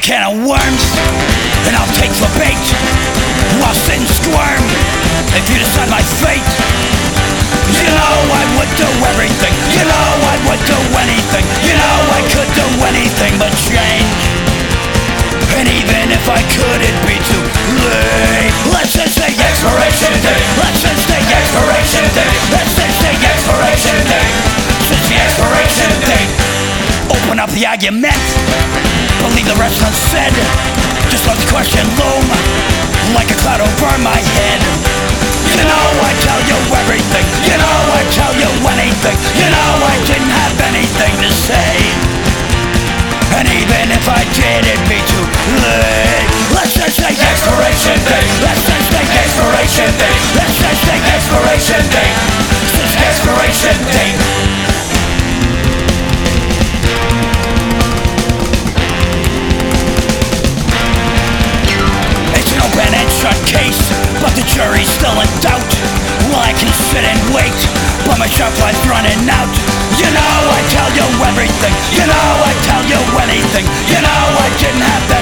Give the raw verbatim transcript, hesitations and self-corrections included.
can of worms, and I'll take the bait. I'll sit and squirm if you decide my fate. You know I would do everything, you know I would do anything, you know I could do anything but change. And even if I could, it'd be too late. Let's just say expiration date. Let's just say expiration date. Let's just say expiration date. Since the expiration date. Open up the argument, but leave the rest unsaid. Just let the question loom like a cloud over my head. You know I tell you everything, you know I tell you anything, you know I didn't have anything to say. And even if I did, it'd be too late. Let's just say expiration date. Let's just say expiration date. Let's just say expiration date. Since expiration date. It's an open and shut case, but the jury's still in doubt. Well, I can sit and wait, but my shelf life's running out. You know I tell you everything, you know I tell you anything, you know I didn't have that